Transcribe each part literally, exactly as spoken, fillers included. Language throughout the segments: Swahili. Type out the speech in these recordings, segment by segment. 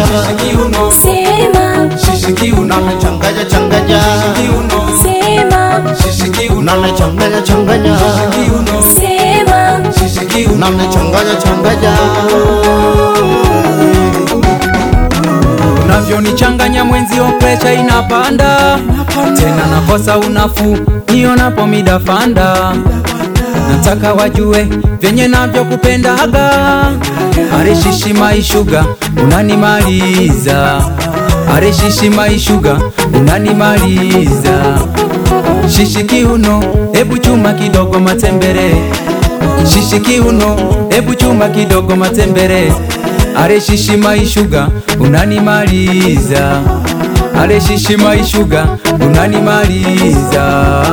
kiuno, sema shishi kiuno, unanichanganya changanya, kiuno, sema shishi kiuno, unanichanganya changanya, kiuno, sema shishi kiuno, unanichanganya changanya. unavyonichanganya mwenzio pressure inapanda, tena nakosa unafu nionapo midafanda. Nataka wajue venye navyo kupendaga, areshishi maishuga unanimaliza, areshishi maishuga unanimaliza. Shishi kiuno, ebu chuma kidogo matembere, shishi kiuno, ebu chuma kidogo matembere. Areshishi maishuga unanimaliza, areshishi maishuga unanimaliza.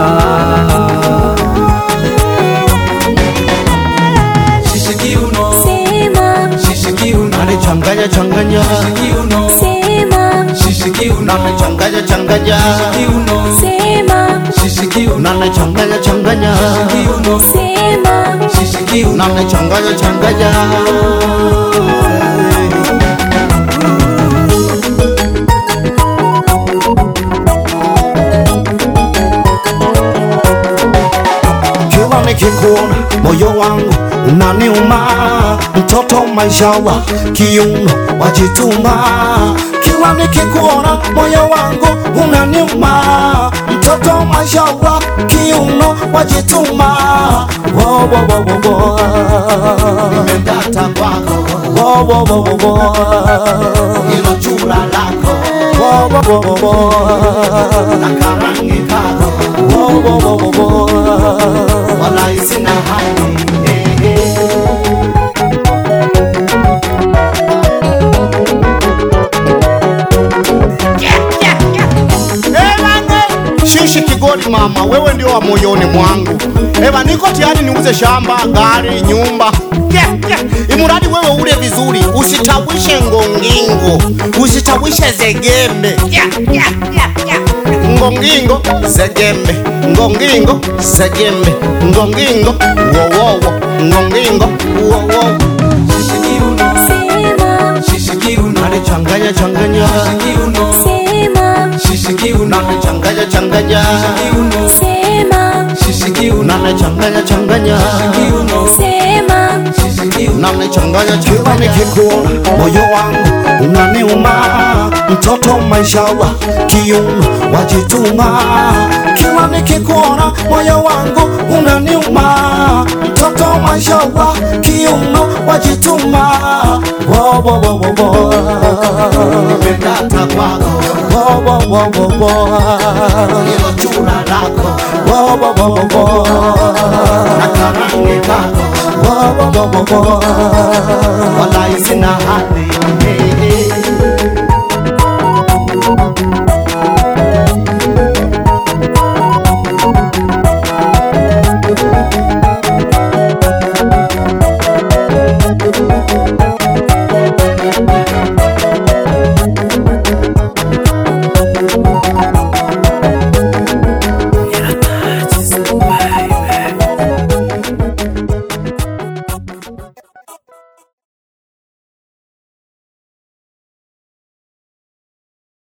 Shishi kiuno, sema shishi kiuno, Unanichanganya changanya, kiuno, sema shishi kiuno, unanichanganya changanya, kiuno, sema shishi kiuno, unanichanganya changanya, kiuno, sema shishi kiuno, unanichanganya changanya. Kila nikikuona moyo wangu unaniuma, mtoto mashallah, kiuno wajituma. Kila nikikuona moyo wangu unaniuma, mtoto mashallah, kiuno wajituma. Wo wo wo wo wo, nimedata kwako. Wo wo wo wo wo, ilo chura lako. Wo wo wo wo wo, na karangi kako. Wo wo wo wo wo, wala isina hali. Shishi kigodi mama, wewe ndio wa moyoni mwangu. Eva niko tayari niuze shamba, gari, nyumba. Yeah, yeah. Imuradi wewe ule vizuri, usitawishe ngongingo, usitawishe zegembe. Yeah, yeah, yeah, yeah. Ngongingo, zegembe, ngongingo, zegembe, ngongingo, wo wo wo, ngongingo, wo wo. shishi kiuno, sema shishi kiuno, Changanya changanya, kiuno, sema shishi kiuno, changanya changanya, kiuno, sema shishi kiuno, changanya changanya, kiuno, sema shishi kiuno, unanichanganya changanya. Nikikuona moyo wangu unaniuma, mtoto mashallah, kiuno wajituma. Kila nikikuona moyo wangu unaniuma, mtoto mashallah, kiuno wajituma. Wo wo wo wo wo, nimedata kwako. Wo wo wo wo wo, ilo chura lako. Wo wo wo wo wo, na karangi kako. Wo wo wo wo wo, wala isina hali. Hey, hey.